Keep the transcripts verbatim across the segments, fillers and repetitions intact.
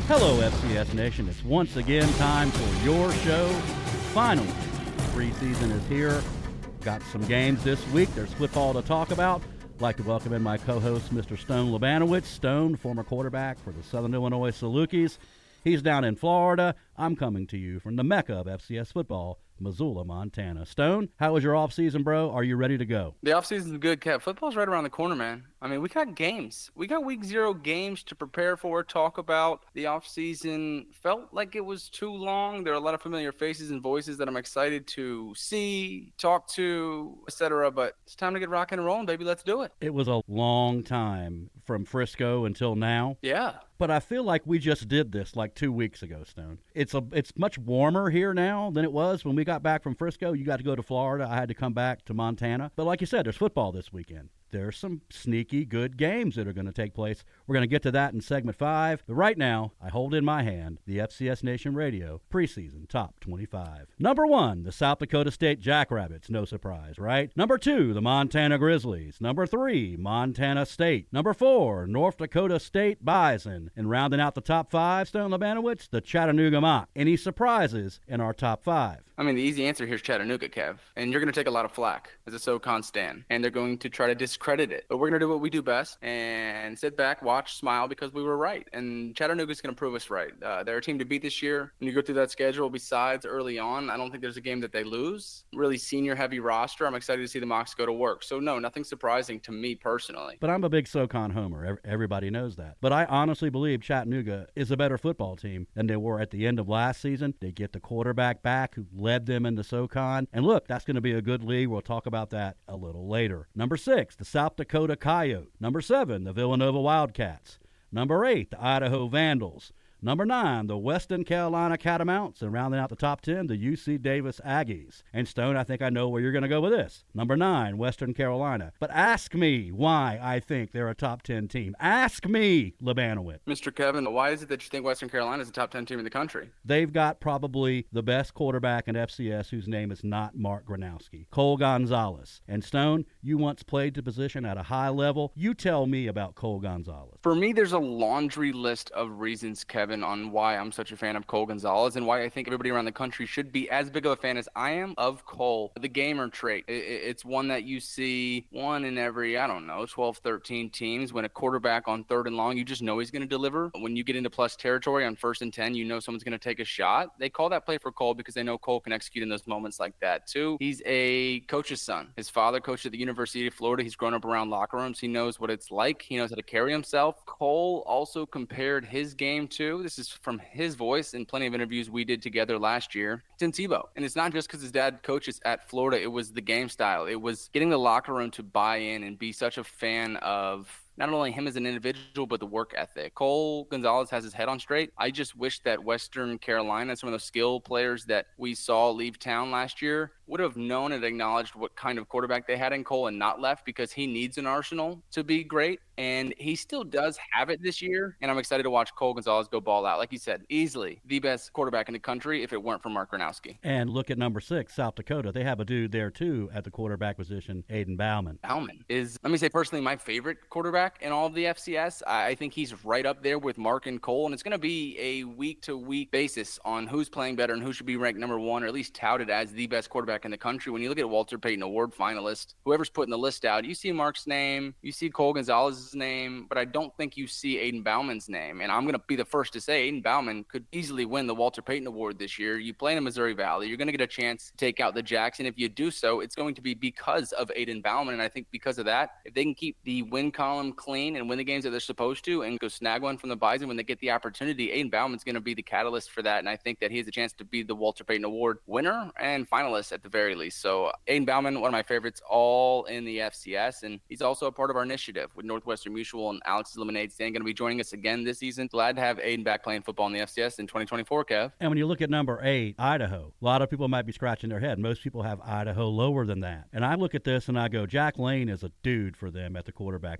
Hello, F C S Nation. It's once again time for your show. Finally, preseason is here. Got some games this week. There's football to talk about. I'd like to welcome in my co-host, Mister Stone Labanowitz. Stone, former quarterback for the Southern Illinois Salukis. He's down in Florida. I'm coming to you from the Mecca of F C S football, Missoula, Montana. Stone, how was your offseason, bro? Are you ready to go? The offseason's good, Kev. Football's right around the corner, man. I mean, we got games. We got week zero games to prepare for, talk about. The offseason felt like it was too long. There are a lot of familiar faces and voices that I'm excited to see, talk to, et cetera. But it's time to get rocking and rolling, baby. Let's do it. It was a long time from Frisco until now. Yeah. But I feel like we just did this like two weeks ago, Stone. It's a it's much warmer here now than it was when we got back from Frisco. You got to go to Florida. I had to come back to Montana. But like you said, there's football this weekend. There's some sneaky good games that are going to take place. We're going to get to that in segment five. But right now, I hold in my hand the F C S Nation Radio preseason top twenty-five. Number one, the South Dakota State Jackrabbits. No surprise, right? Number two, the Montana Grizzlies. Number three, Montana State. Number four, North Dakota State Bison. And rounding out the top five, Stone Labanowitz, the Chattanooga Mock. Any surprises in our top five? I mean, the easy answer here is Chattanooga, Kev. And you're going to take a lot of flack as a SoCon stan. And they're going to try to discredit it. But we're going to do what we do best and sit back, watch, smile, because we were right. And Chattanooga's going to prove us right. Uh, they're a team to beat this year. When you go through that schedule, besides early on, I don't think there's a game that they lose. Really senior-heavy roster. I'm excited to see the Mocs go to work. So, no, nothing surprising to me personally. But I'm a big SoCon homer. Everybody knows that. But I honestly believe Chattanooga is a better football team than they were at the end of last season. They get the quarterback back who led them into SoCon. And look, that's going to be a good league. We'll talk about that a little later. Number six, the South Dakota Coyote. Number seven, the Villanova Wildcats. Number eight, the Idaho Vandals. Number nine, the Western Carolina Catamounts. And rounding out the top ten, the U C Davis Aggies. And Stone, I think I know where you're going to go with this. Number nine, Western Carolina. But ask me why I think they're a top ten team. Ask me, Labanowitz. Mister Kevin, why is it that you think Western Carolina is a top ten team in the country? They've got probably the best quarterback in F C S whose name is not Mark Gronowski. Cole Gonzalez. And Stone, you once played the position at a high level. You tell me about Cole Gonzalez. For me, there's a laundry list of reasons, Kevin, on why I'm such a fan of Cole Gonzalez and why I think everybody around the country should be as big of a fan as I am of Cole. The gamer trait. It's one that you see one in every, I don't know, twelve, thirteen teams. When a quarterback on third and long, you just know he's going to deliver. When you get into plus territory on first and ten, you know someone's going to take a shot. They call that play for Cole because they know Cole can execute in those moments like that too. He's a coach's son. His father coached at the University of Florida. He's grown up around locker rooms. He knows what it's like. He knows how to carry himself. Cole also compared his game to, this is from his voice in plenty of interviews we did together last year, Tim Tebow. And it's not just because his dad coaches at Florida. It was the game style. It was getting the locker room to buy in and be such a fan of not only him as an individual, but the work ethic. Cole Gonzalez has his head on straight. I just wish that Western Carolina, some of those skill players that we saw leave town last year, would have known and acknowledged what kind of quarterback they had in Cole and not left, because he needs an arsenal to be great. And he still does have it this year. And I'm excited to watch Cole Gonzalez go ball out. Like you said, easily the best quarterback in the country if it weren't for Mark Gronowski. And look at number six, South Dakota. They have a dude there, too, at the quarterback position, Aiden Bauman. Bauman is, let me say personally, my favorite quarterback in all of the F C S. I think he's right up there with Mark and Cole. And it's going to be a week-to-week basis on who's playing better and who should be ranked number one, or at least touted as the best quarterback in the country. When you look at Walter Payton Award finalists, whoever's putting the list out, you see Mark's name, you see Cole Gonzalez's name, but I don't think you see Aiden Bauman's name. And I'm going to be the first to say Aiden Bauman could easily win the Walter Payton Award this year. You play in Missouri Valley, you're going to get a chance to take out the Jacks. And if you do so, it's going to be because of Aiden Bauman. And I think because of that, if they can keep the win column clean and win the games that they're supposed to and go snag one from the Bison when they get the opportunity, Aiden Bauman's going to be the catalyst for that. And I think that he has a chance to be the Walter Payton Award winner and finalist at the very least. So Aiden Bauman, one of my favorites, all in the F C S. And he's also a part of our initiative with Northwestern Mutual and Alex's Lemonade Stand, going to be joining us again this season. Glad to have Aiden back playing football in the F C S in twenty twenty-four, Kev. And when you look at number eight, Idaho, a lot of people might be scratching their head. Most people have Idaho lower than that. And I look at this and I go, Jack Lane is a dude for them at the quarterback position.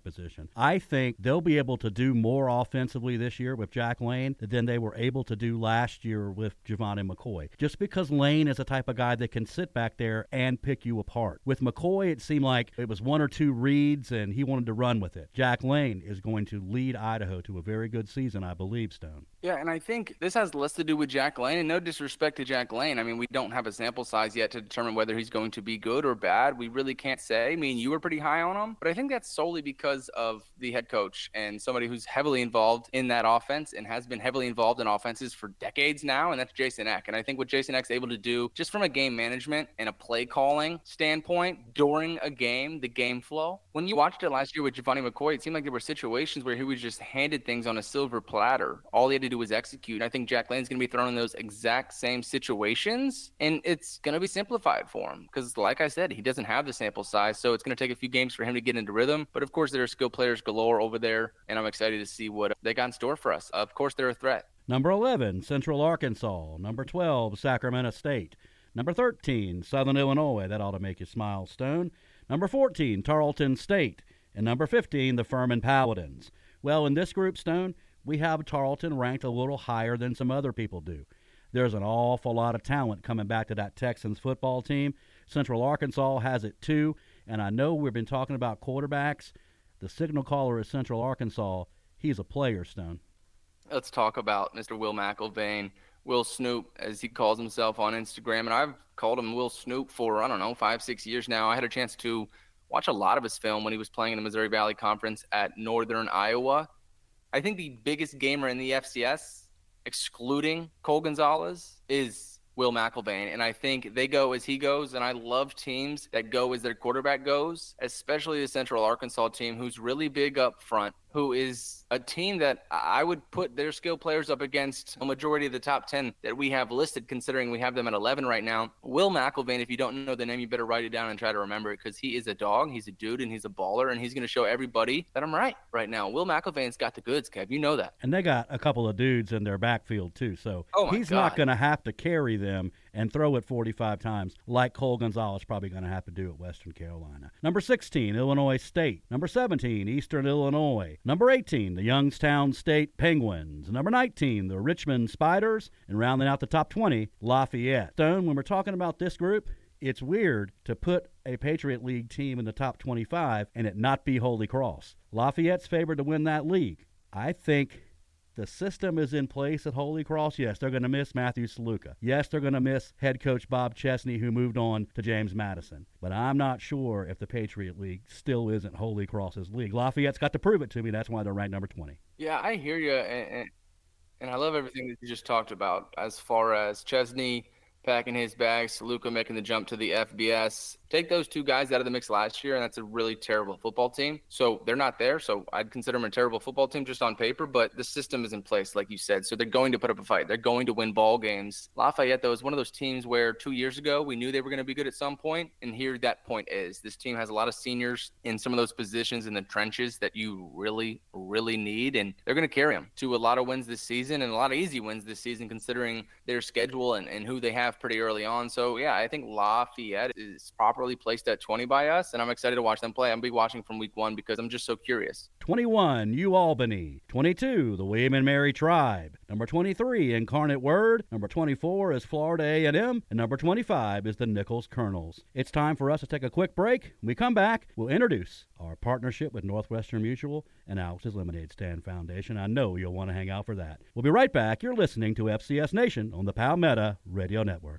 season. I think they'll be able to do more offensively this year with Jack Lane than they were able to do last year with Javon McCoy. Just because Lane is the type of guy that can sit back there and pick you apart. With McCoy, it seemed like it was one or two reads and he wanted to run with it. Jack Lane is going to lead Idaho to a very good season, I believe, Stone. Yeah, and I think this has less to do with Jack Lane, and no disrespect to Jack Lane. I mean, we don't have a sample size yet to determine whether he's going to be good or bad. We really can't say. I mean, you were pretty high on him, but I think that's solely because of the head coach and somebody who's heavily involved in that offense and has been heavily involved in offenses for decades now, and that's Jason Eck. And I think what Jason Eck's able to do, just from a game management and a play calling standpoint during a game, the game flow. When you watched it last year with Giovanni McCoy, it seemed like there were situations where he was just handed things on a silver platter. All he had to do was execute. And I think Jack Lane's going to be thrown in those exact same situations, and it's going to be simplified for him because, like I said, he doesn't have the sample size, so it's going to take a few games for him to get into rhythm. But, of course, there are skill players galore over there, and I'm excited to see what they got in store for us. Of course, they're a threat. Number eleven, Central Arkansas. Number twelve, Sacramento State. Number thirteen, Southern Illinois. That ought to make you smile, Stone. Number fourteen, Tarleton State. And number fifteen, the Furman Paladins. Well, in this group, Stone, we have Tarleton ranked a little higher than some other people do. There's an awful lot of talent coming back to that Texans football team. Central Arkansas has it too, and I know we've been talking about quarterbacks. The signal caller at Central Arkansas, he's a player, Stone. Let's talk about Mister Will McElvain, Will Snoop, as he calls himself on Instagram, and I've called him Will Snoop for, I don't know, five, six years now. I had a chance to watch a lot of his film when he was playing in the Missouri Valley Conference at Northern Iowa. I think the biggest gamer in the F C S, excluding Cole Gonzalez, is Will McElvain. And I think they go as he goes, and I love teams that go as their quarterback goes, especially the Central Arkansas team, who's really big up front, who is a team that I would put their skill players up against a majority of the top ten that we have listed, considering we have them at eleven right now. Will McElvain, if you don't know the name, you better write it down and try to remember it, because he is a dog, he's a dude, and he's a baller, and he's going to show everybody that I'm right right now. Will McElvain's got the goods, Kev. You know that. And they got a couple of dudes in their backfield, too, so oh he's God. not going to have to carry them and throw it forty-five times like Cole Gonzalez probably going to have to do at Western Carolina. Number sixteen, Illinois State. Number seventeen, Eastern Illinois. Number eighteen, the Youngstown State Penguins. Number nineteen, the Richmond Spiders. And rounding out the top twenty, Lafayette. Stone, when we're talking about this group, it's weird to put a Patriot League team in the top twenty-five and it not be Holy Cross. Lafayette's favored to win that league. I think the system is in place at Holy Cross. Yes, they're going to miss Matthew Saluka. Yes, they're going to miss head coach Bob Chesney, who moved on to James Madison. But I'm not sure if the Patriot League still isn't Holy Cross's league. Lafayette's got to prove it to me. That's why they're ranked number twenty. Yeah, I hear you, and, and, and I love everything that you just talked about as far as Chesney packing his bags, Saluka making the jump to the F B S. Take those two guys out of the mix last year, and that's a really terrible football team. So they're not there, so I'd consider them a terrible football team just on paper, but the system is in place, like you said. So they're going to put up a fight. They're going to win ball games. Lafayette, though, is one of those teams where two years ago we knew they were going to be good at some point, and here that point is. This team has a lot of seniors in some of those positions in the trenches that you really, really need, and they're going to carry them to a lot of wins this season and a lot of easy wins this season considering their schedule and, and who they have pretty early on. So, yeah, I think Lafayette is properly placed at twenty by us, and I'm excited to watch them play. I'm be watching from week one because I'm just so curious. twenty-one, U Albany. twenty-two, the William and Mary Tribe. Number twenty-three, Incarnate Word. Number twenty-four is Florida A and M. And number twenty-five is the Nichols Colonels. It's time for us to take a quick break. When we come back, we'll introduce our partnership with Northwestern Mutual and Alex's Lemonade Stand Foundation. I know you'll want to hang out for that. We'll be right back. You're listening to F C S Nation on the Palmetto Radio Network.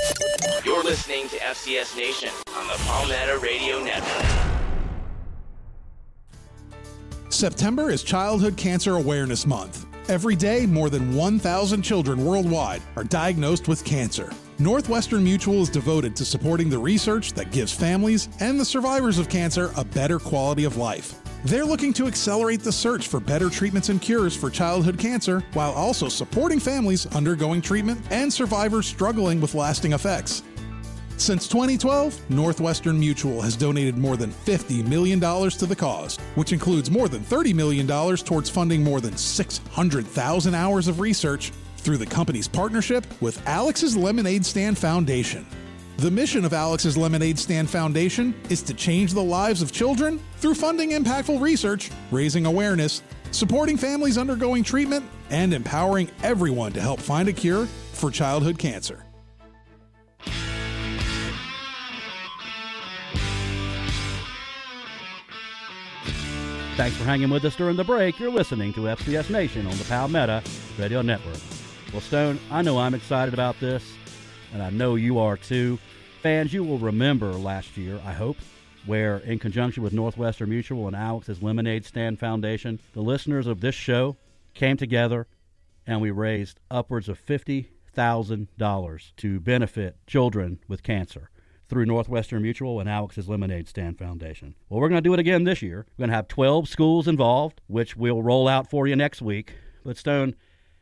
You're listening to F C S Nation on the Palmetto Radio Network. September is Childhood Cancer Awareness Month. Every day, more than one thousand children worldwide are diagnosed with cancer. Northwestern Mutual is devoted to supporting the research that gives families and the survivors of cancer a better quality of life. They're looking to accelerate the search for better treatments and cures for childhood cancer while also supporting families undergoing treatment and survivors struggling with lasting effects. Since twenty twelve, Northwestern Mutual has donated more than fifty million dollars to the cause, which includes more than thirty million dollars towards funding more than six hundred thousand hours of research through the company's partnership with Alex's Lemonade Stand Foundation. The mission of Alex's Lemonade Stand Foundation is to change the lives of children through funding impactful research, raising awareness, supporting families undergoing treatment, and empowering everyone to help find a cure for childhood cancer. Thanks for hanging with us during the break. You're listening to F C S Nation on the Palmetto Radio Network. Well, Stone, I know I'm excited about this, and I know you are too. Fans, you will remember last year, I hope, where in conjunction with Northwestern Mutual and Alex's Lemonade Stand Foundation, the listeners of this show came together and we raised upwards of fifty thousand dollars to benefit children with cancer through Northwestern Mutual and Alex's Lemonade Stand Foundation. Well, we're going to do it again this year. We're going to have twelve schools involved, which we'll roll out for you next week. But, Stone,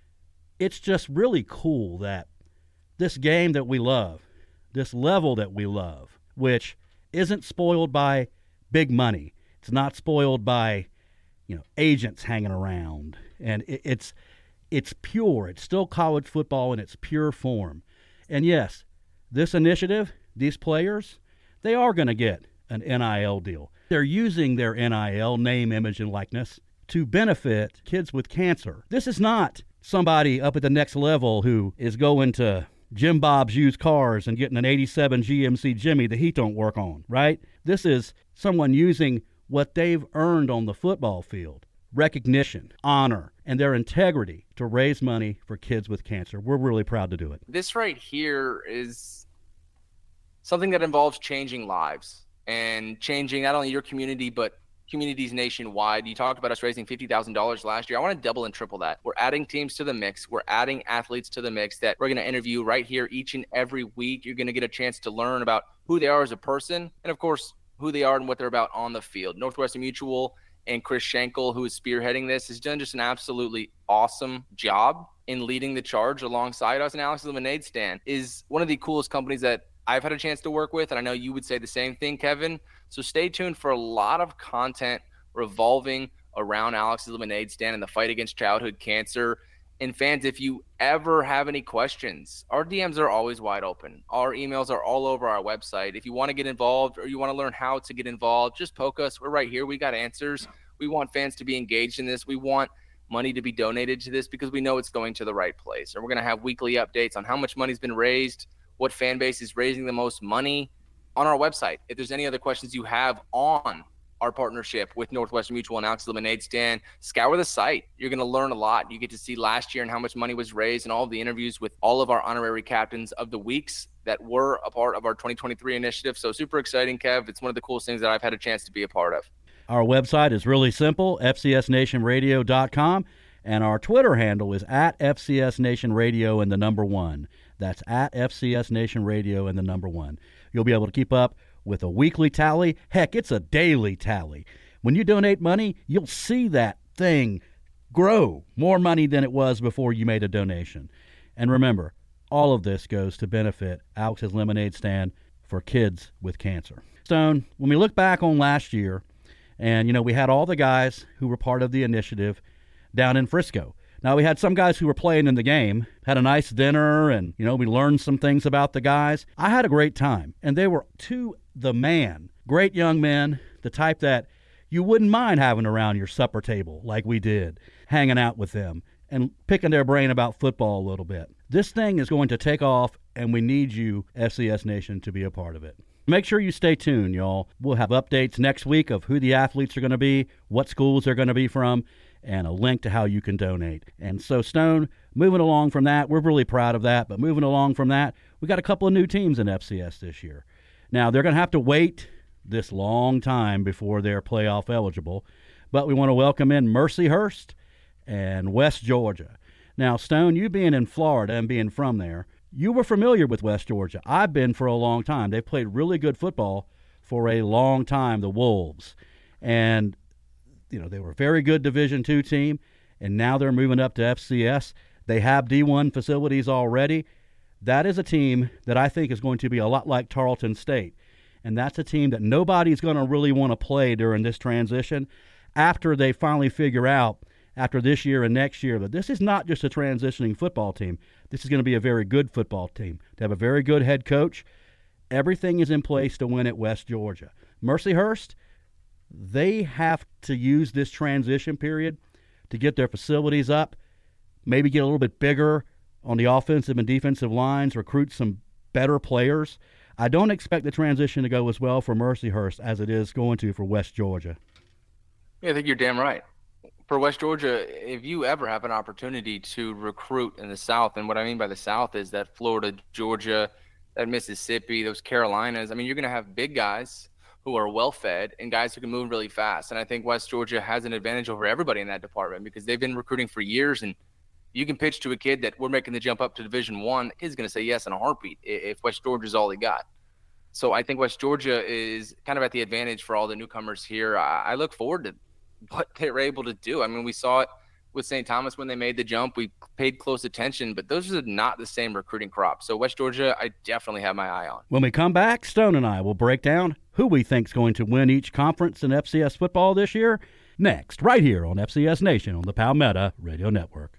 it's just really cool that this game that we love, this level that we love, which isn't spoiled by big money. It's not spoiled by, you know, agents hanging around. And it, it's it's pure. It's still college football in its pure form. And, yes, this initiative, these players, they are going to get an N I L deal. They're using their N I L, name, image, and likeness, to benefit kids with cancer. This is not somebody up at the next level who is going to Jim Bob's used cars and getting an eighty-seven G M C Jimmy that he don't work on, right? This is someone using what they've earned on the football field, recognition, honor, and their integrity to raise money for kids with cancer. We're really proud to do it. This right here is something that involves changing lives and changing not only your community, but communities nationwide. You talked about us raising fifty thousand dollars last year. I want to double and triple that. We're adding teams to the mix. We're adding athletes to the mix that we're going to interview right here each and every week. You're going to get a chance to learn about who they are as a person and, of course, who they are and what they're about on the field. Northwestern Mutual and Chris Schenkel, who is spearheading this, has done just an absolutely awesome job in leading the charge alongside us. And Alex's Lemonade Stand is one of the coolest companies that I've had a chance to work with, and I know you would say the same thing, Kevin. So stay tuned for a lot of content revolving around Alex's Lemonade Stand and the fight against childhood cancer. And fans, if you ever have any questions, our D Ms are always wide open. Our emails are all over our website. If you want to get involved or you want to learn how to get involved, just poke us. We're right here. We got answers. We want fans to be engaged in this. We want money to be donated to this because we know it's going to the right place. And we're going to have weekly updates on how much money's been raised, what fan base is raising the most money on our website. If there's any other questions you have on our partnership with Northwestern Mutual and Alex's Lemonade Stand, scour the site. You're going to learn a lot. You get to see last year and how much money was raised and all of the interviews with all of our honorary captains of the weeks that were a part of our twenty twenty-three initiative. So super exciting, Kev. It's one of the coolest things that I've had a chance to be a part of. Our website is really simple, F C S nation radio dot com, and our Twitter handle is at F C S Nation Radio and the number one. That's at F C S Nation Radio and the number one. You'll be able to keep up with a weekly tally. Heck, it's a daily tally. When you donate money, you'll see that thing grow, more money than it was before you made a donation. And remember, all of this goes to benefit Alex's Lemonade Stand for kids with cancer. Stone, when we look back on last year, and, you know, we had all the guys who were part of the initiative down in Frisco. Now, we had some guys who were playing in the game, had a nice dinner, and, you know, we learned some things about the guys. I had a great time, and they were to the man. Great young men, the type that you wouldn't mind having around your supper table like we did, hanging out with them and picking their brain about football a little bit. This thing is going to take off, and we need you, F C S Nation, to be a part of it. Make sure you stay tuned, y'all. We'll have updates next week of who the athletes are going to be, what schools they're going to be from, and a link to how you can donate. And so, Stone, moving along from that, we're really proud of that, but moving along from that, we got a couple of new teams in F C S this year. Now, they're going to have to wait this long time before they're playoff eligible, but we want to welcome in Mercyhurst and West Georgia. Now, Stone, you being in Florida and being from there, you were familiar with West Georgia. I've been for a long time. They've played really good football for a long time, the Wolves. And, you know, they were a very good Division two team, and now they're moving up to F C S. They have D one facilities already. That is a team that I think is going to be a lot like Tarleton State. And that's a team that nobody's going to really want to play during this transition after they finally figure out, after this year and next year, that this is not just a transitioning football team. This is going to be a very good football team. They have a very good head coach, everything is in place to win at West Georgia. Mercyhurst, they have to use this transition period to get their facilities up, maybe get a little bit bigger on the offensive and defensive lines, recruit some better players. I don't expect the transition to go as well for Mercyhurst as it is going to for West Georgia. Yeah, I think you're damn right. For West Georgia, if you ever have an opportunity to recruit in the South, and what I mean by the South is that Florida, Georgia, that Mississippi, those Carolinas, I mean, you're going to have big guys who are well-fed and guys who can move really fast. And I think West Georgia has an advantage over everybody in that department because they've been recruiting for years, and you can pitch to a kid that we're making the jump up to Division One. The kid's going to say yes in a heartbeat if West Georgia's all he got. So I think West Georgia is kind of at the advantage for all the newcomers here. I, I look forward to what they're able to do. I mean, we saw it with Saint Thomas when they made the jump. We paid close attention, but those are not the same recruiting crop. So West Georgia, I definitely have my eye on. When we come back, Stone and I will break down who we think is going to win each conference in F C S football this year. Next, right here on F C S Nation on the Palmetto Radio Network.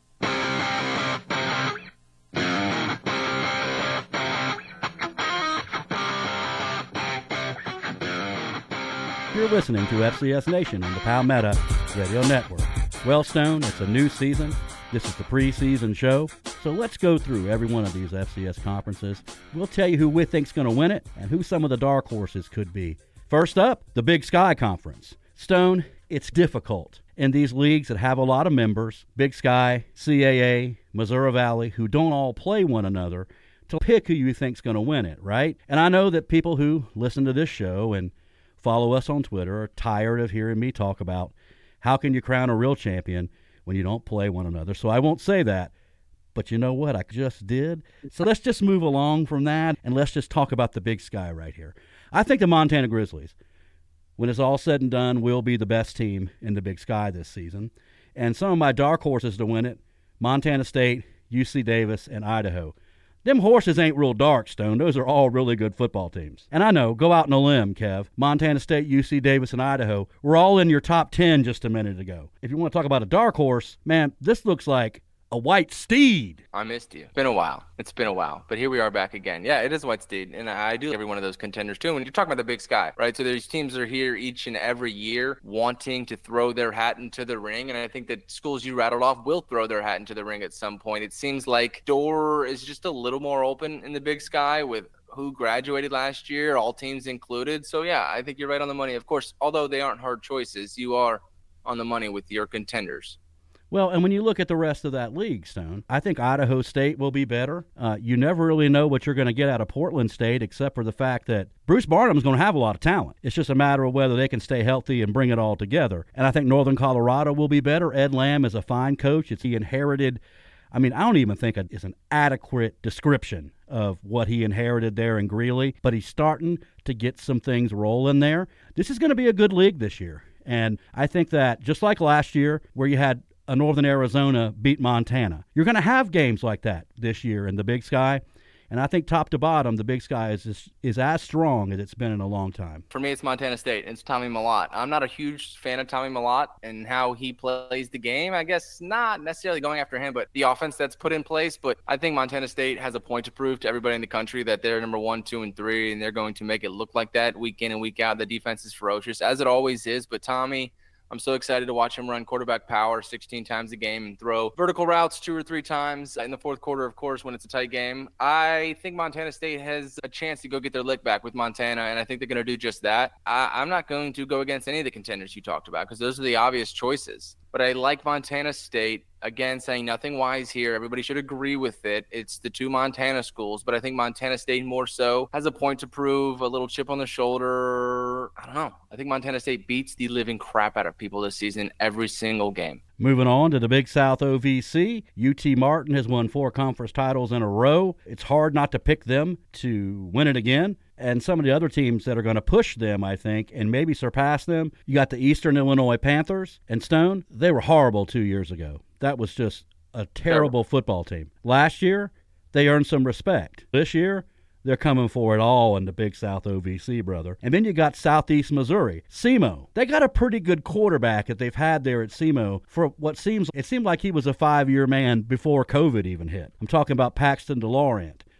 You're listening to F C S Nation on the Palmetto Radio Network. Well, Stone, it's a new season. This is the preseason show. So let's go through every one of these F C S conferences. We'll tell you who we think's going to win it and who some of the dark horses could be. First up, the Big Sky Conference. Stone, it's difficult in these leagues that have a lot of members, Big Sky, C A A, Missouri Valley, who don't all play one another, to pick who you think's going to win it, right? And I know that people who listen to this show and follow us on Twitter are tired of hearing me talk about how can you crown a real champion when you don't play one another. So I won't say that, but you know what? I just did. So let's just move along from that, and let's just talk about the Big Sky right here. I think the Montana Grizzlies, when it's all said and done, will be the best team in the Big Sky this season. And some of my dark horses to win it, Montana State, U C Davis, and Idaho. Them horses ain't real dark, Stone. Those are all really good football teams. And I know, go out on a limb, Kev. Montana State, U C Davis, and Idaho were all in your top ten just a minute ago. If you want to talk about a dark horse, man, this looks like a white steed. I missed you. It's been a while. It's been a while. But here we are back again. Yeah, it is a white steed. And I do every one of those contenders, too. When you're talking about the Big Sky, right? So there's teams that are here each and every year wanting to throw their hat into the ring. And I think that schools you rattled off will throw their hat into the ring at some point. It seems like door is just a little more open in the Big Sky with who graduated last year, all teams included. So, yeah, I think you're right on the money. Of course, although they aren't hard choices, you are on the money with your contenders. Well, and when you look at the rest of that league, Stone, I think Idaho State will be better. Uh, you never really know what you're going to get out of Portland State except for the fact that Bruce Barnum's going to have a lot of talent. It's just a matter of whether they can stay healthy and bring it all together. And I think Northern Colorado will be better. Ed Lamb is a fine coach. It's he inherited – I mean, I don't even think it's an adequate description of what he inherited there in Greeley, but he's starting to get some things rolling there. This is going to be a good league this year. And I think that just like last year where you had – a Northern Arizona beat Montana. You're going to have games like that this year in the Big Sky, and I think top to bottom, the Big Sky is is, is as strong as it's been in a long time. For me, it's Montana State. It's Tommy Mellott. I'm not a huge fan of Tommy Mellott and how he plays the game. I guess not necessarily going after him, but the offense that's put in place. But I think Montana State has a point to prove to everybody in the country that they're number one, two, and three, and they're going to make it look like that week in and week out. The defense is ferocious, as it always is, but Tommy – I'm so excited to watch him run quarterback power sixteen times a game and throw vertical routes two or three times in the fourth quarter, of course, when it's a tight game. I think Montana State has a chance to go get their lick back with Montana, and I think they're going to do just that. I, I'm not going to go against any of the contenders you talked about because those are the obvious choices. But I like Montana State. Again, saying nothing wise here. Everybody should agree with it. It's the two Montana schools, but I think Montana State more so has a point to prove, a little chip on the shoulder. I don't know. I think Montana State beats the living crap out of people this season every single game. Moving on to the Big South O V C, U T Martin has won four conference titles in a row. It's hard not to pick them to win it again. And some of the other teams that are going to push them, I think, and maybe surpass them, you got the Eastern Illinois Panthers and Stone. They were horrible two years ago. That was just a terrible football team. Last year, they earned some respect. This year, they're coming for it all in the Big South O V C, brother. And then you got Southeast Missouri, S E M O. They got a pretty good quarterback that they've had there at S E M O for what seems, it seemed like he was a five-year man before COVID even hit. I'm talking about Paxton DeLaurent.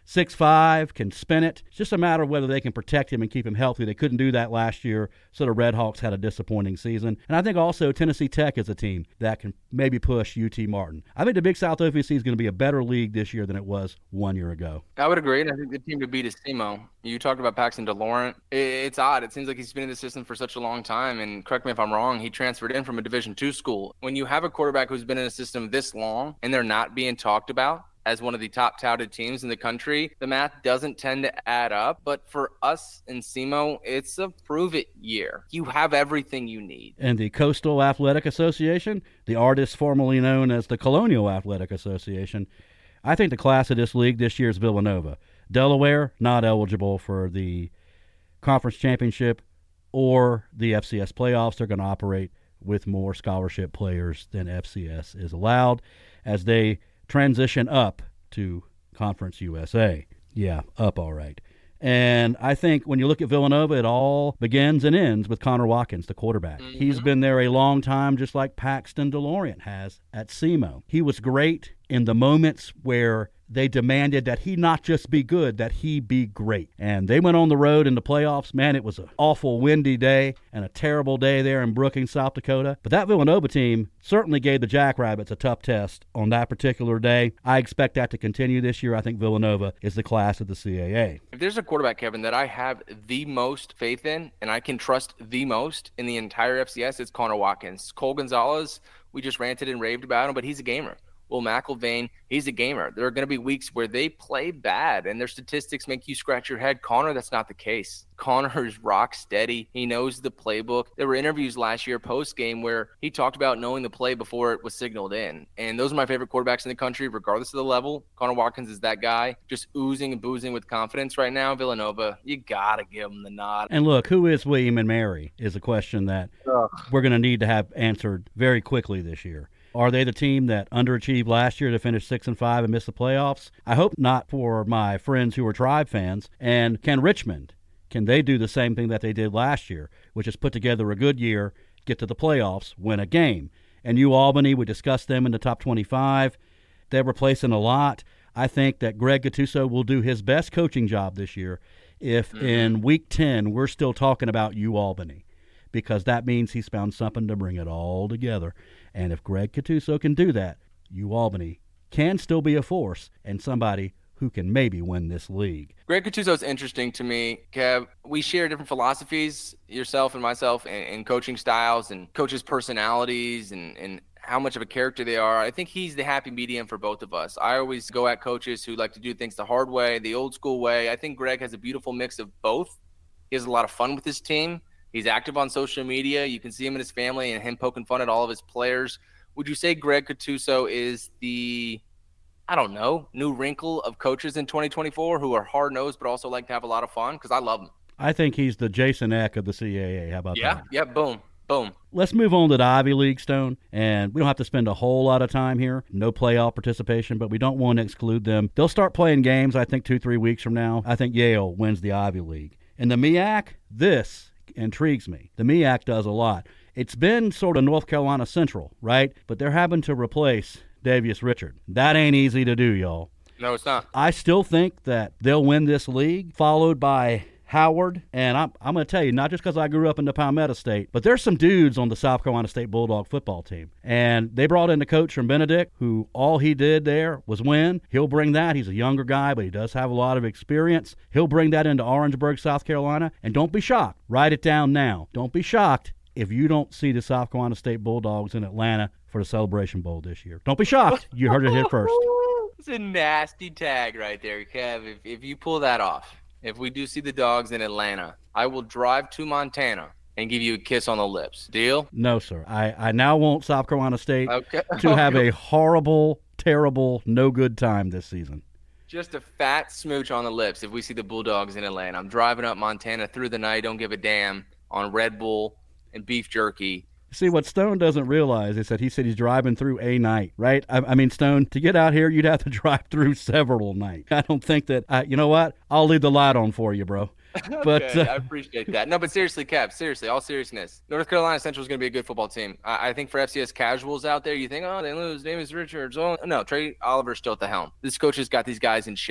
six five, can spin it. It's just a matter of whether they can protect him and keep him healthy. They couldn't do that last year, so the Red Hawks had a disappointing season. And I think also Tennessee Tech is a team that can maybe push U T Martin. I think the Big South O V C is going to be a better league this year than it was one year ago. I would agree, and I think the team to beat is S E M O. You talked about Paxton DeLaurent. It's odd. It seems like he's been in the system for such a long time, and correct me if I'm wrong, he transferred in from a Division two school. When you have a quarterback who's been in a system this long and they're not being talked about as one of the top touted teams in the country, the math doesn't tend to add up. But for us in S E M O, it's a prove-it year. You have everything you need. And the Coastal Athletic Association, the artist formerly known as the Colonial Athletic Association, I think the class of this league this year is Villanova. Delaware, not eligible for the conference championship or the F C S playoffs. They're going to operate with more scholarship players than F C S is allowed as they transition up to Conference U S A. Yeah, up all right. And I think when you look at Villanova, it all begins and ends with Connor Watkins, the quarterback. Mm-hmm. He's been there a long time, just like Paxton DeLaurent has at S E M O. He was great in the moments where they demanded that he not just be good, that he be great. And they went on the road in the playoffs. Man, it was an awful windy day and a terrible day there in Brookings, South Dakota. But that Villanova team certainly gave the Jackrabbits a tough test on that particular day. I expect that to continue this year. I think Villanova is the class of the C A A. If there's a quarterback, Kevin, that I have the most faith in and I can trust the most in the entire F C S, it's Connor Watkins. Cole Gonzalez, we just ranted and raved about him, but he's a gamer. Will McIlvain, he's a gamer. There are going to be weeks where they play bad and their statistics make you scratch your head. Connor, that's not the case. Connor is rock steady. He knows the playbook. There were interviews last year post-game where he talked about knowing the play before it was signaled in. And those are my favorite quarterbacks in the country, regardless of the level. Connor Watkins is that guy, just oozing and boozing with confidence right now. Villanova, you got to give him the nod. And look, who is William and Mary is a question that Ugh. we're going to need to have answered very quickly this year. Are they the team that underachieved last year to finish six and five and miss the playoffs? I hope not for my friends who are Tribe fans. And can Richmond, can they do the same thing that they did last year, which is put together a good year, get to the playoffs, win a game? And UAlbany, we discussed them in the top twenty-five. They're replacing a lot. I think that Greg Gattuso will do his best coaching job this year if mm-hmm. in week ten we're still talking about UAlbany, because that means he's found something to bring it all together. And if Greg Gattuso can do that, UAlbany can still be a force and somebody who can maybe win this league. Greg Gattuso is interesting to me, Kev. We share different philosophies, yourself and myself, and, and coaching styles and coaches' personalities and, and how much of a character they are. I think he's the happy medium for both of us. I always go at coaches who like to do things the hard way, the old school way. I think Greg has a beautiful mix of both. He has a lot of fun with his team. He's active on social media. You can see him and his family and him poking fun at all of his players. Would you say Greg Gattuso is the, I don't know, new wrinkle of coaches in twenty twenty-four who are hard-nosed but also like to have a lot of fun? Because I love him. I think he's the Jason Eck of the C A A. How about yeah, that? Yeah, yeah, boom, boom. Let's move on to the Ivy League, Stone. And we don't have to spend a whole lot of time here. No playoff participation, but we don't want to exclude them. They'll start playing games, I think, two, three weeks from now. I think Yale wins the Ivy League. And the M E A C, this intrigues me. The M E A C does a lot. It's been sort of North Carolina Central, right? But they're having to replace Davius Richard. That ain't easy to do, y'all. No, it's not. I still think that they'll win this league, followed by Howard. And I'm, I'm going to tell you, not just because I grew up in the Palmetto State, but there's some dudes on the South Carolina State Bulldog football team. And they brought in a coach from Benedict who all he did there was win. He'll bring that. He's a younger guy, but he does have a lot of experience. He'll bring that into Orangeburg, South Carolina. And don't be shocked. Write it down now. Don't be shocked if you don't see the South Carolina State Bulldogs in Atlanta for the Celebration Bowl this year. Don't be shocked. You heard it here first. It's a nasty tag right there, Kev. If, if you pull that off. If we do see the Dogs in Atlanta, I will drive to Montana and give you a kiss on the lips. Deal? No, sir. I, I now want South Carolina State okay. to have a horrible, terrible, no good time this season. Just a fat smooch on the lips if we see the Bulldogs in Atlanta. I'm driving up Montana through the night, don't give a damn, on Red Bull and beef jerky. See, what Stone doesn't realize is that he said he's driving through a night, right? I, I mean, Stone, to get out here, you'd have to drive through several nights. I don't think that, uh, you know what? I'll leave the light on for you, bro. But okay, uh, I appreciate that. No, but seriously, Kev, seriously, all seriousness, North Carolina Central is going to be a good football team. I, I think for F C S casuals out there, you think, oh, they lose, Davis Richards. Oh, no, Trey Oliver's still at the helm. This coach has got these guys in shape.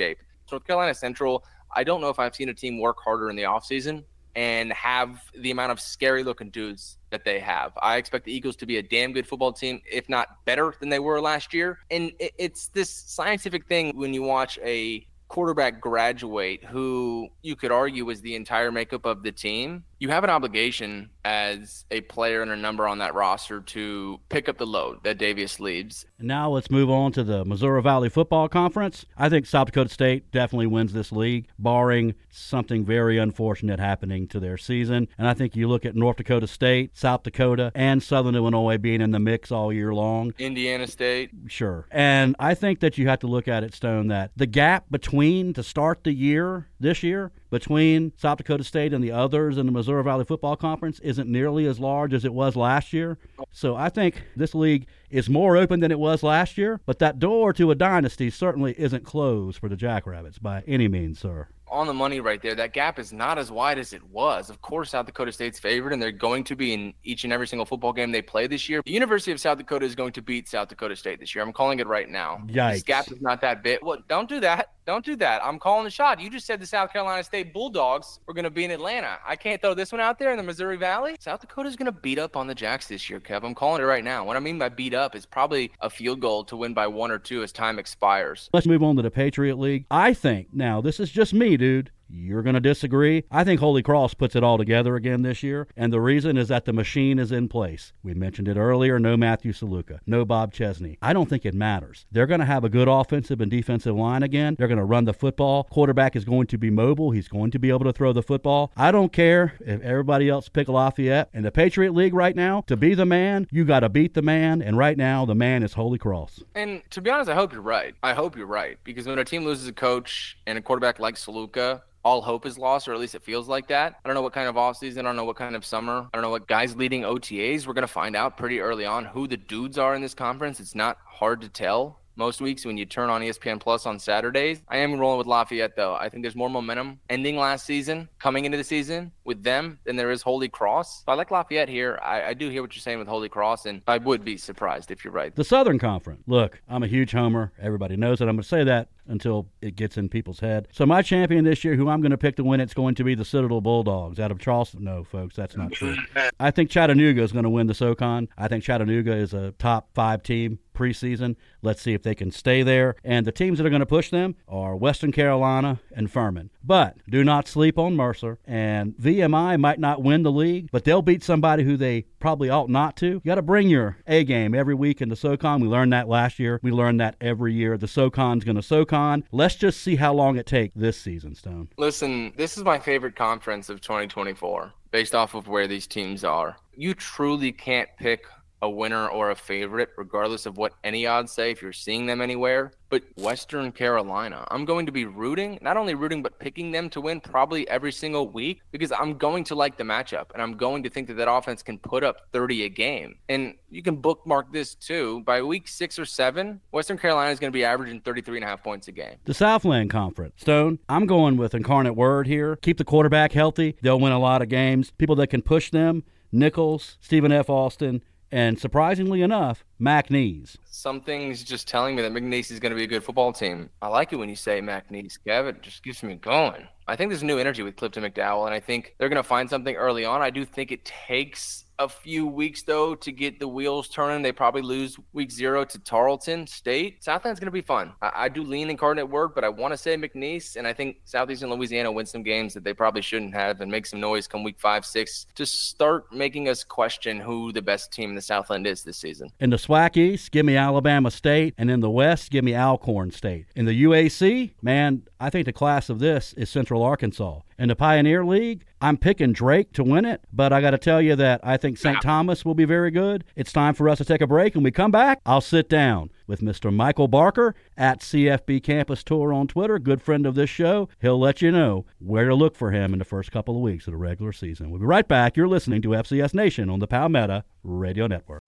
North Carolina Central, I don't know if I've seen a team work harder in the offseason and have the amount of scary-looking dudes that they have. I expect the Eagles to be a damn good football team, if not better than they were last year. And it's this scientific thing when you watch a quarterback graduate who you could argue was the entire makeup of the team. You have an obligation as a player and a number on that roster to pick up the load that Davius leaves. Now let's move on to the Missouri Valley Football Conference. I think South Dakota State definitely wins this league, barring something very unfortunate happening to their season. And I think you look at North Dakota State, South Dakota, and Southern Illinois being in the mix all year long. Indiana State. Sure. And I think that you have to look at it, Stone, that the gap between, to start the year, this year, between South Dakota State and the others in the Missouri Valley Football Conference isn't nearly as large as it was last year. So I think this league is more open than it was last year, but that door to a dynasty certainly isn't closed for the Jackrabbits by any means, sir. On the money right there. That gap is not as wide as it was. Of course, South Dakota State's favored, and they're going to be in each and every single football game they play this year. The University of South Dakota is going to beat South Dakota State this year. I'm calling it right now. Yikes. This gap is not that big. Well, don't do that. Don't do that. I'm calling the shot. You just said the South Carolina State Bulldogs were going to be in Atlanta. I can't throw this one out there in the Missouri Valley. South Dakota's going to beat up on the Jacks this year, Kev. I'm calling it right now. What I mean by beat up is probably a field goal to win by one or two as time expires. Let's move on to the Patriot League. I think, now this is just me, dude. You're going to disagree. I think Holy Cross puts it all together again this year, and the reason is that the machine is in place. We mentioned it earlier, no Matthew Saluka, no Bob Chesney. I don't think it matters. They're going to have a good offensive and defensive line again. They're going to run the football. Quarterback is going to be mobile. He's going to be able to throw the football. I don't care if everybody else pick Lafayette. In the Patriot League right now, to be the man, you got to beat the man, and right now the man is Holy Cross. And to be honest, I hope you're right. I hope you're right, because when a team loses a coach and a quarterback like Saluka, all hope is lost, or at least it feels like that. I don't know what kind of offseason. I don't know what kind of summer. I don't know what guys leading O T As. We're going to find out pretty early on who the dudes are in this conference. It's not hard to tell most weeks when you turn on E S P N Plus on Saturdays. I am rolling with Lafayette, though. I think there's more momentum ending last season, coming into the season with them than there is Holy Cross. So I like Lafayette here. I, I do hear what you're saying with Holy Cross, and I would be surprised if you're right. The Southern Conference. Look, I'm a huge homer. Everybody knows it. I'm going to say that until it gets in people's head. So my champion this year, who I'm going to pick to win, it's going to be the Citadel Bulldogs out of Charleston. No, folks, that's not true. I think Chattanooga is going to win the SoCon. I think Chattanooga is a top five team preseason. Let's see if they can stay there. And the teams that are going to push them are Western Carolina and Furman. But do not sleep on Mercer. And V M I might not win the league, but they'll beat somebody who they probably ought not to. You got to bring your A game every week in the SoCon. We learned that last year. We learned that every year. The SoCon's going to SoCon. Let's just see how long it takes this season, Stone. Listen, this is my favorite conference of twenty twenty-four based off of where these teams are. You truly can't pick a winner or a favorite, regardless of what any odds say, if you're seeing them anywhere. But Western Carolina, I'm going to be rooting, not only rooting, but picking them to win probably every single week, because I'm going to like the matchup, and I'm going to think that that offense can put up thirty a game. And you can bookmark this too. By week six or seven, Western Carolina is going to be averaging thirty-three and a half points a game. The Southland Conference. Stone, I'm going with Incarnate Word here. Keep the quarterback healthy. They'll win a lot of games. People that can push them, Nichols, Stephen F. Austin, and surprisingly enough, McNeese. Something's just telling me that McNeese is going to be a good football team. I like it when you say McNeese, Kev. It just keeps me going. I think there's new energy with Clifton McDowell, and I think they're going to find something early on. I do think it takes a few weeks, though, to get the wheels turning. They probably lose week zero to Tarleton State. Southland's going to be fun. I, I do lean Incarnate Word, but I want to say McNeese, and I think Southeastern Louisiana wins some games that they probably shouldn't have and make some noise come week five, six to start making us question who the best team in the Southland is this season. In the SWAC East, give me Alabama State, and in the West, give me Alcorn State. In the U A C, man, I think the class of this is Central Arkansas. In the Pioneer League, I'm picking Drake to win it, but I got to tell you that I think Saint Thomas will be very good. It's time for us to take a break. When we come back, I'll sit down with Mister Michael Barker at C F B Campus Tour on Twitter, good friend of this show. He'll let you know where to look for him in the first couple of weeks of the regular season. We'll be right back. You're listening to F C S Nation on the Palmetto Radio Network.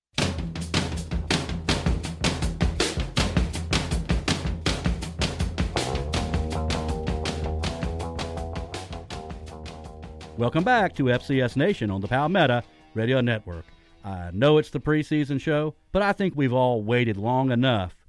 Welcome back to F C S Nation on the Palmetto Radio Network. I know it's the preseason show, but I think we've all waited long enough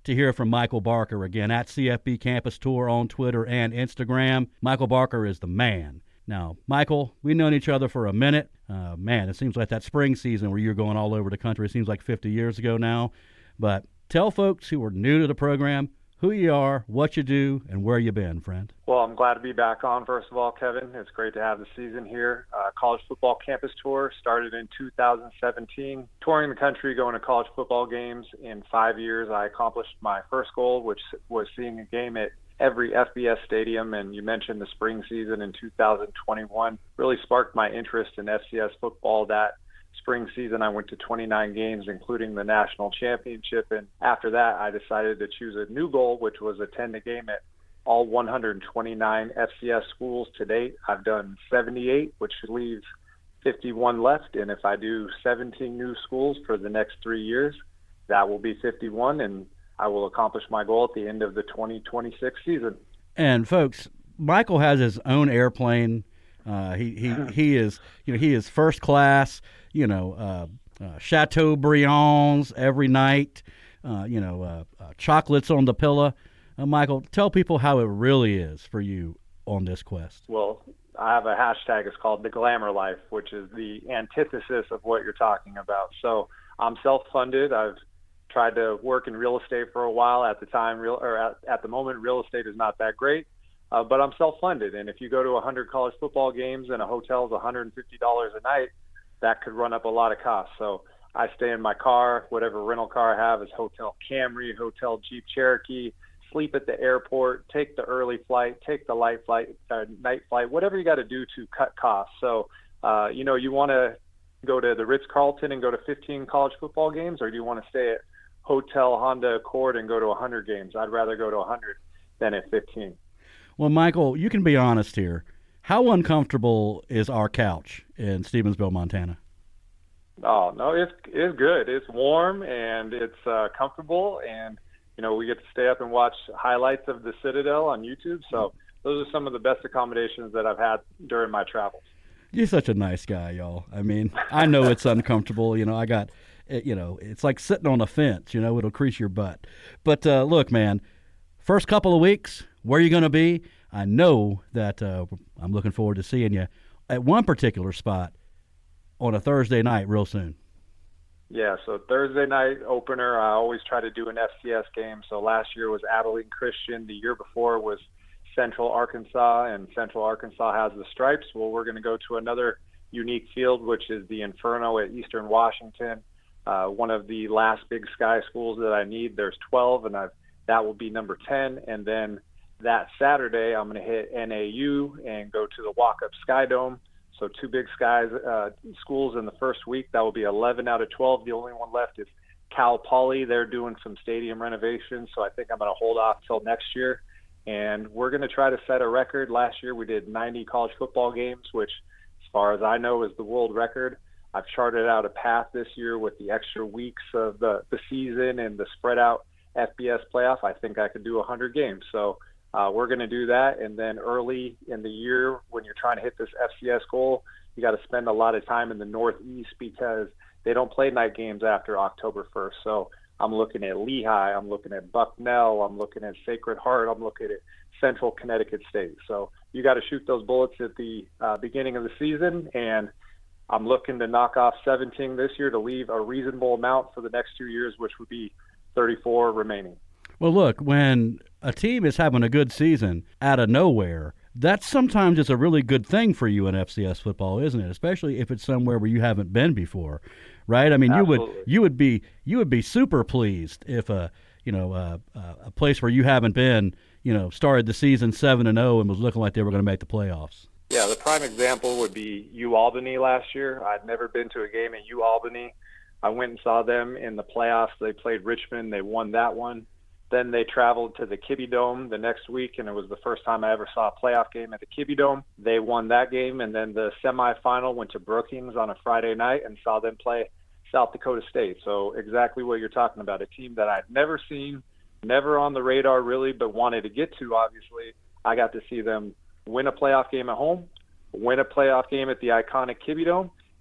to hear from Michael Barker again at C F B Campus Tour on Twitter and Instagram. Michael Barker is the man. Now, Michael, we've known each other for a minute. Uh, man, it seems like that spring season where you're going all over the country, it seems like fifty years ago now. But tell folks who are new to the program who you are, what you do, and where you've been, friend. Well, I'm glad to be back on, first of all, Kevin. It's great to have the season here. Uh, college football campus tour started in two thousand seventeen. Touring the country, going to college football games. In five years, I accomplished my first goal, which was seeing a game at every F B S stadium. And you mentioned the spring season in two thousand twenty-one really sparked my interest in F C S football. That spring season, I went to twenty-nine games, including the national championship. And after that, I decided to choose a new goal, which was attend a game at all one hundred twenty-nine F C S schools to date. I've done seventy-eight, which leaves fifty-one left. And if I do seventeen new schools for the next three years, that will be fifty-one, and I will accomplish my goal at the end of the twenty twenty-six season. And folks, Michael has his own airplane. Uh, he he he is you know he is first class. You know, uh, uh, Chateaubriands every night. Uh, you know, uh, uh, chocolates on the pillow. Uh, Michael, tell people how it really is for you on this quest. Well, I have a hashtag. It's called the Glamour Life, which is the antithesis of what you're talking about. So I'm self-funded. I've tried to work in real estate for a while. At the time, real or at, at the moment, real estate is not that great. Uh, but I'm self-funded, and if you go to one hundred college football games and a hotel is one hundred fifty dollars a night, that could run up a lot of costs. So I stay in my car. Whatever rental car I have is Hotel Camry, Hotel Jeep Cherokee, sleep at the airport, take the early flight, take the light flight, uh, night flight, whatever you got to do to cut costs. So, uh, you know, you want to go to the Ritz-Carlton and go to fifteen college football games, or do you want to stay at Hotel Honda Accord and go to one hundred games? I'd rather go to one hundred than at fifteen. Well, Michael, you can be honest here. How uncomfortable is our couch in Stevensville, Montana? Oh, no, it's it's good. It's warm and it's uh, comfortable, and, you know, we get to stay up and watch highlights of the Citadel on YouTube. So those are some of the best accommodations that I've had during my travels. You're such a nice guy, y'all. I mean, I know it's uncomfortable. You know, I got, you know, it's like sitting on a fence, you know, it'll crease your butt. But uh, look, man, first couple of weeks, where are you going to be? I know that uh, I'm looking forward to seeing you at one particular spot on a Thursday night real soon. Yeah, so Thursday night opener, I always try to do an F C S game. So last year was Abilene Christian. The year before was Central Arkansas, and Central Arkansas has the Stripes. Well, we're going to go to another unique field, which is the Inferno at Eastern Washington, uh, one of the last Big Sky schools that I need. There's twelve, and I've, that will be number ten. And then that Saturday, I'm going to hit N A U and go to the Walk-Up Sky Dome. So two Big Skies uh, schools in the first week. That will be eleven out of twelve. The only one left is Cal Poly. They're doing some stadium renovations, so I think I'm going to hold off till next year. And we're going to try to set a record. Last year we did ninety college football games, which, as far as I know, is the world record. I've charted out a path this year with the extra weeks of the, the season and the spread out F B S playoff. I think I could do one hundred games. So Uh, we're going to do that, and then early in the year, when you're trying to hit this F C S goal, you got to spend a lot of time in the Northeast because they don't play night games after October first. So I'm looking at Lehigh, I'm looking at Bucknell, I'm looking at Sacred Heart, I'm looking at Central Connecticut State. So you got to shoot those bullets at the uh, beginning of the season, and I'm looking to knock off seventeen this year to leave a reasonable amount for the next two years, which would be thirty-four remaining. Well, look, when a team is having a good season out of nowhere, that sometimes is a really good thing for you in F C S football, isn't it? Especially if it's somewhere where you haven't been before, right? I mean, Absolutely. you would you would be you would be super pleased if a you know a, a place where you haven't been, you know, started the season seven and zero and was looking like they were going to make the playoffs. Yeah, the prime example would be U Albany last year. I'd never been to a game at U Albany. I went and saw them in the playoffs. They played Richmond. They won that one. Then they traveled to the Kibbe Dome the next week, and it was the first time I ever saw a playoff game at the Kibbe Dome. They won that game, and then the semifinal went to Brookings on a Friday night and saw them play South Dakota State. So exactly what you're talking about, a team that I'd never seen, never on the radar really, but wanted to get to, obviously. I got to see them win a playoff game at home, win a playoff game at the iconic Kibbe Dome,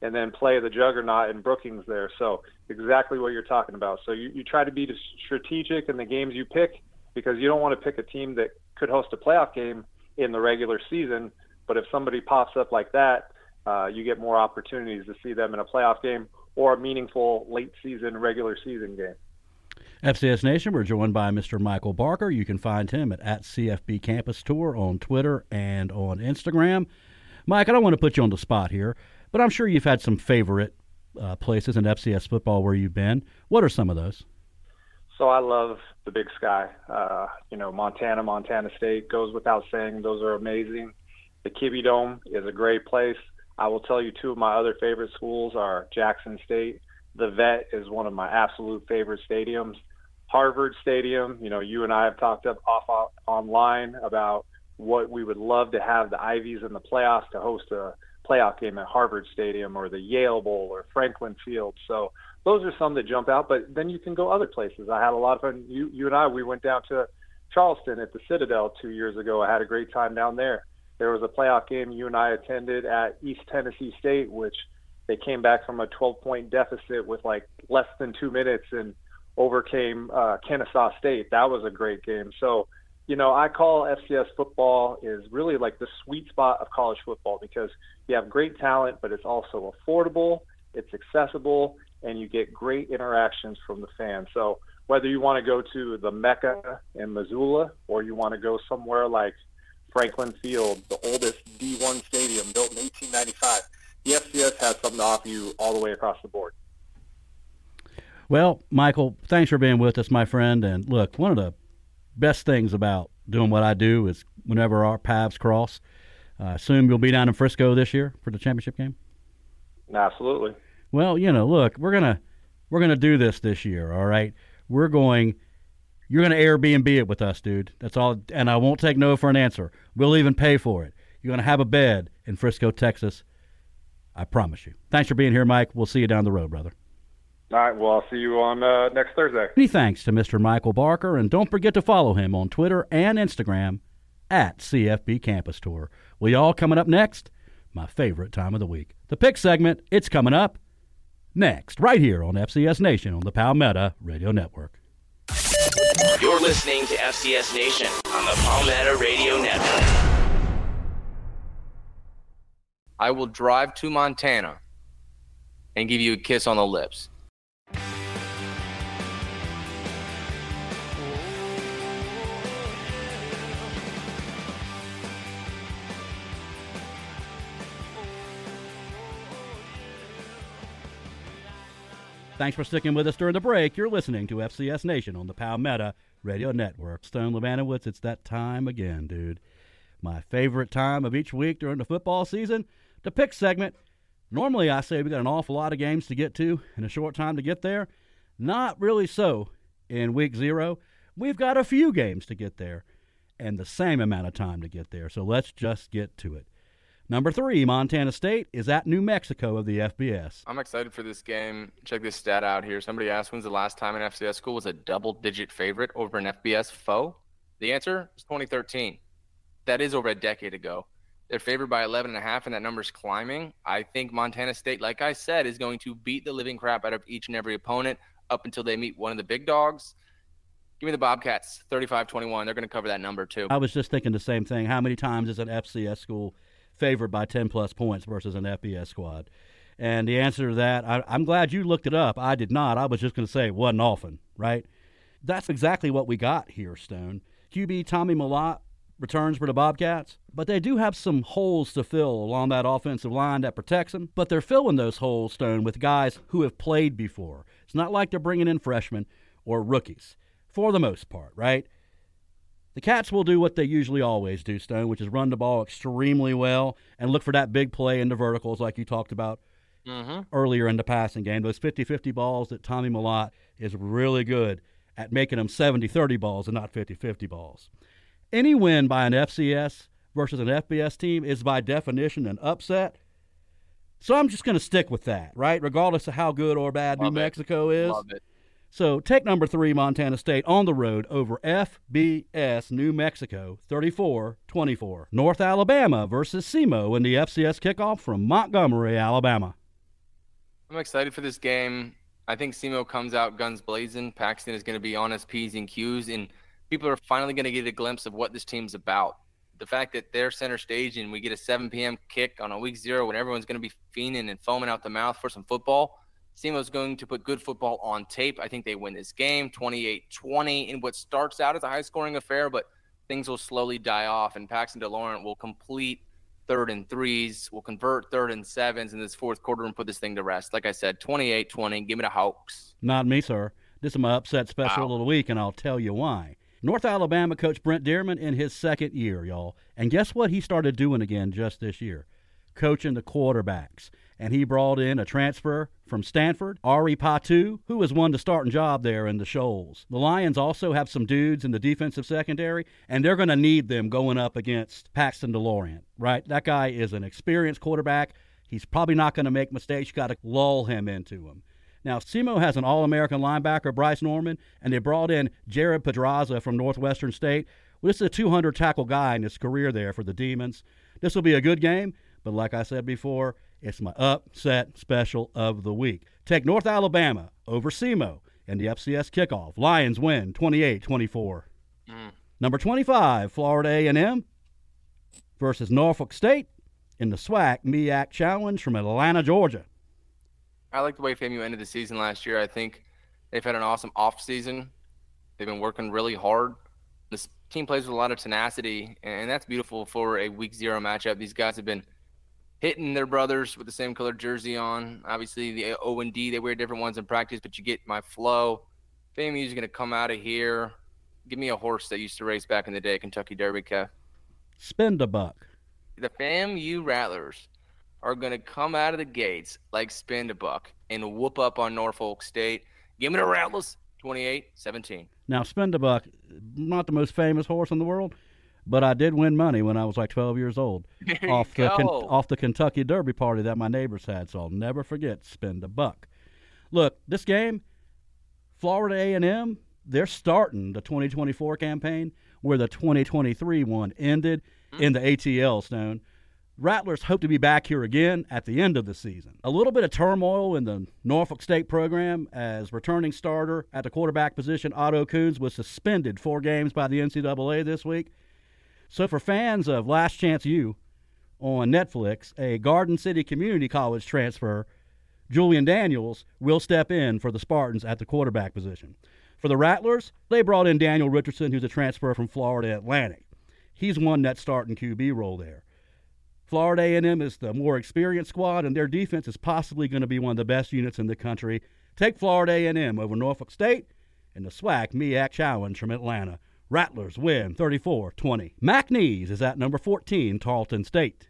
and then play the juggernaut in Brookings there. So exactly what you're talking about. So you, you try to be strategic in the games you pick, because you don't want to pick a team that could host a playoff game in the regular season. But if somebody pops up like that, uh, you get more opportunities to see them in a playoff game or a meaningful late season, regular season game. F C S Nation, we're joined by Mister Michael Barker. You can find him at, at C F B Campus Tour on Twitter and on Instagram. Mike, I don't want to put you on the spot here, but I'm sure you've had some favorite uh, places in F C S football where you've been. What are some of those? So I love the Big Sky. Uh, you know, Montana, Montana State goes without saying. Those are amazing. The Kibbe Dome is a great place. I will tell you two of my other favorite schools are Jackson State. The Vet is one of my absolute favorite stadiums. Harvard Stadium, you know, you and I have talked up off, off online about what we would love to have the Ivies in the playoffs to host a playoff game at Harvard Stadium or the Yale Bowl or Franklin Field. So those are some that jump out, but then you can go other places. I had a lot of fun. You, you and I, we went down to Charleston at the Citadel two years ago. I had a great time down there. There was a playoff game you and I attended at East Tennessee State, which they came back from a twelve-point deficit with like less than two minutes and overcame uh, Kennesaw State. That was a great game. So, you know, I call F C S football is really like the sweet spot of college football, because you have great talent, but it's also affordable, it's accessible, and you get great interactions from the fans. So whether you want to go to the Mecca in Missoula or you want to go somewhere like Franklin Field, the oldest D one stadium built in eighteen ninety-five, the F C S has something to offer you all the way across the board. Well, Michael, thanks for being with us, my friend. And look, one of the best things about doing what I do is whenever our paths cross, I uh, assume you'll be down in Frisco this year for the championship game? Absolutely. Well, you know, look, we're gonna we're gonna do this this year, all right? We're going. You're gonna Airbnb it with us, dude. That's all, and I won't take no for an answer. We'll even pay for it. You're gonna have a bed in Frisco, Texas. I promise you. Thanks for being here, Mike. We'll see you down the road, brother. All right, well, I'll see you on uh, next Thursday. Many thanks to Mister Michael Barker, and don't forget to follow him on Twitter and Instagram at C F B Campus Tour. We all coming up next, my favorite time of the week. The pick segment, it's coming up next, right here on F C S Nation on the Palmetto Radio Network. You're listening to F C S Nation on the Palmetto Radio Network. I will drive to Montana and give you a kiss on the lips. Thanks for sticking with us during the break. You're listening to F C S Nation on the Palmetto Radio Network. Stone Lebanowitz, it's that time again, dude. My favorite time of each week during the football season, the pick segment. Normally I say we got an awful lot of games to get to in a short time to get there. Not really so in week zero. We've got a few games to get there and the same amount of time to get there. So let's just get to it. Number three, Montana State is at New Mexico of the F B S. I'm excited for this game. Check this stat out here. Somebody asked when's the last time an F C S school was a double-digit favorite over an F B S foe? The answer is twenty thirteen. That is over a decade ago. They're favored by eleven and a half, and that number's climbing. I think Montana State, like I said, is going to beat the living crap out of each and every opponent up until they meet one of the big dogs. Give me the Bobcats, thirty-five twenty-one. They're going to cover that number, too. I was just thinking the same thing. How many times is an F C S school favored by ten-plus points versus an F B S squad? And the answer to that, I, I'm glad you looked it up. I did not. I was just going to say it wasn't often, right? That's exactly what we got here, Stone. Q B Tommy Mellott returns for the Bobcats, but they do have some holes to fill along that offensive line that protects them, but they're filling those holes, Stone, with guys who have played before. It's not like they're bringing in freshmen or rookies, for the most part, right? The Cats will do what they usually always do, Stone, which is run the ball extremely well and look for that big play in the verticals like you talked about mm-hmm. earlier in the passing game. Those fifty-fifty balls that Tommy Mellott is really good at making them seventy-thirty balls and not fifty-fifty balls. Any win by an F C S versus an F B S team is by definition an upset. So I'm just going to stick with that, right, regardless of how good or bad Love New it. Mexico is. Love it. So take number three, Montana State, on the road over F B S New Mexico, thirty-four twenty-four. North Alabama versus SEMO in the F C S kickoff from Montgomery, Alabama. I'm excited for this game. I think SEMO comes out guns blazing. Paxton is going to be on his P's and Q's, and people are finally going to get a glimpse of what this team's about. The fact that they're center stage and we get a seven p.m. kick on a week zero when everyone's going to be fiending and foaming out the mouth for some football, SEMO's going to put good football on tape. I think they win this game twenty-eight twenty in what starts out as a high-scoring affair, but things will slowly die off, and Paxton DeLaurent will complete third and threes, will convert third and sevens in this fourth quarter and put this thing to rest. Like I said, twenty-eight twenty. Give me the Hawks. Not me, sir. This is my upset special Wow. of the week, and I'll tell you why. North Alabama coach Brent Dearman in his second year, y'all. And guess what he started doing again just this year? Coaching the quarterbacks. And he brought in a transfer from Stanford, Ari Patu, who has won the starting job there in the Shoals. The Lions also have some dudes in the defensive secondary, and they're going to need them going up against Paxton DeLaurent, right? That guy is an experienced quarterback. He's probably not going to make mistakes. You got to lull him into them. Now, SEMO has an All-American linebacker, Bryce Norman, and they brought in Jared Pedraza from Northwestern State. Well, this is a two hundred tackle guy in his career there for the Demons. This will be a good game, but like I said before, it's my upset special of the week. Take North Alabama over SEMO in the F C S kickoff. Lions win twenty-eight twenty-four. Mm. Number twenty-five, Florida A and M versus Norfolk State in the SWAC M E A C Challenge from Atlanta, Georgia. I like the way FAMU ended the season last year. I think they've had an awesome offseason. They've been working really hard. This team plays with a lot of tenacity, and that's beautiful for a week zero matchup. These guys have been hitting their brothers with the same colored jersey on. Obviously, the O and D, they wear different ones in practice, but you get my flow. FAMU is going to come out of here. Give me a horse that used to race back in the day, Kentucky Derby, Kev. Spend a buck. The FAMU Rattlers are going to come out of the gates like spend a buck and whoop up on Norfolk State. Give me the Rattlers, twenty-eight seventeen. Now, Spend a Buck, not the most famous horse in the world, but I did win money when I was like twelve years old There off you the Ken- go. off the Kentucky Derby party that my neighbors had, so I'll never forget Spend a Buck. Look, this game, Florida A and M, they're starting the twenty twenty-four campaign where the twenty twenty-three one ended Mm-hmm. in the A T L, Stone. Rattlers hope to be back here again at the end of the season. A little bit of turmoil in the Norfolk State program as returning starter at the quarterback position, Otto Coons, was suspended four games by the N C double A this week. So for fans of Last Chance U on Netflix, a Garden City Community College transfer, Julian Daniels, will step in for the Spartans at the quarterback position. For the Rattlers, they brought in Daniel Richardson, who's a transfer from Florida Atlantic. He's won that starting Q B role there. Florida A and M is the more experienced squad, and their defense is possibly going to be one of the best units in the country. Take Florida A and M over Norfolk State in the SWAC M E A C Challenge from Atlanta. Rattlers win thirty-four twenty. McNeese is at number fourteen, Tarleton State.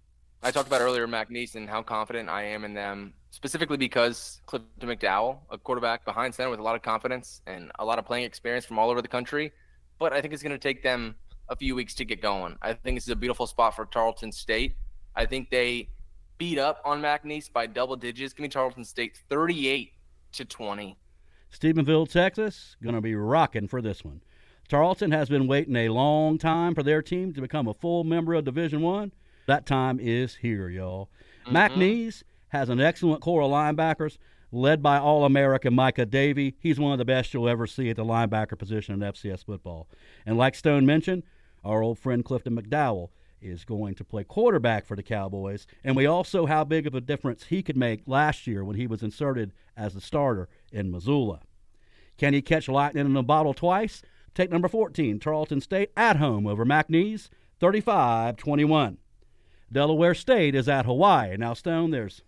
I talked about earlier McNeese and how confident I am in them, specifically because Clifton McDowell, a quarterback behind center with a lot of confidence and a lot of playing experience from all over the country. But I think it's going to take them a few weeks to get going. I think this is a beautiful spot for Tarleton State. I think they beat up on McNeese by double digits. Give me Tarleton State thirty-eight to twenty. Stephenville, Texas, going to be rocking for this one. Tarleton has been waiting a long time for their team to become a full member of Division One. That time is here, y'all. Mm-hmm. McNeese has an excellent core of linebackers led by All-American Micah Davey. He's one of the best you'll ever see at the linebacker position in F C S football. And like Stone mentioned, our old friend Clifton McDowell is going to play quarterback for the Cowboys. And we all saw how big of a difference he could make last year when he was inserted as the starter in Missoula. Can he catch lightning in a bottle twice? Take number fourteen, Tarleton State, at home over McNeese, thirty-five twenty-one. Delaware State is at Hawaii. Now, Stone, there's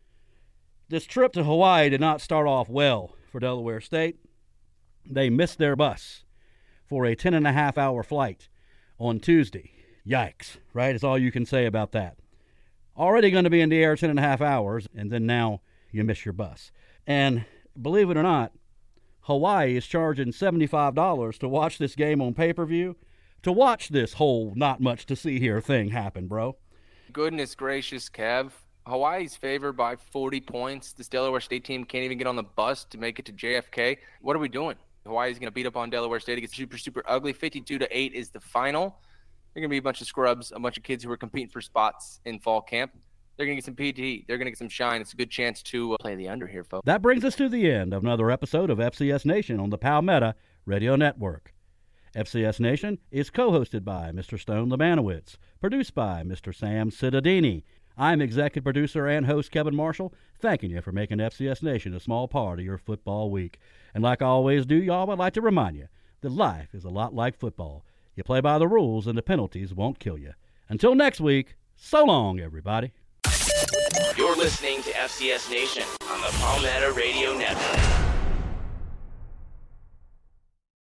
this trip to Hawaii did not start off well for Delaware State. They missed their bus for a ten and a half hour flight on Tuesday. Yikes, right? Is all you can say about that. Already going to be in the air ten and a half hours, and then now you miss your bus. And believe it or not, Hawaii is charging seventy-five dollars to watch this game on pay-per-view, to watch this whole not much to see here thing happen, bro. Goodness gracious, Kev. Hawaii's favored by forty points. This Delaware State team can't even get on the bus to make it to J F K. What are we doing? Hawaii's going to beat up on Delaware State. It gets super, super ugly. fifty-two to eight is the final. They're going to be a bunch of scrubs, a bunch of kids who are competing for spots in fall camp. They're going to get some P T. They're going to get some shine. It's a good chance to uh, play the under here, folks. That brings us to the end of another episode of F C S Nation on the Palmetto Radio Network. F C S Nation is co-hosted by Mister Stone Lemanowitz, produced by Mister Sam Cittadini. I'm executive producer and host Kevin Marshall, thanking you for making F C S Nation a small part of your football week. And like I always do, y'all, I'd like to remind you that life is a lot like football. You play by the rules and the penalties won't kill you. Until next week, so long, everybody. You're listening to F C S Nation on the Palmetto Radio Network.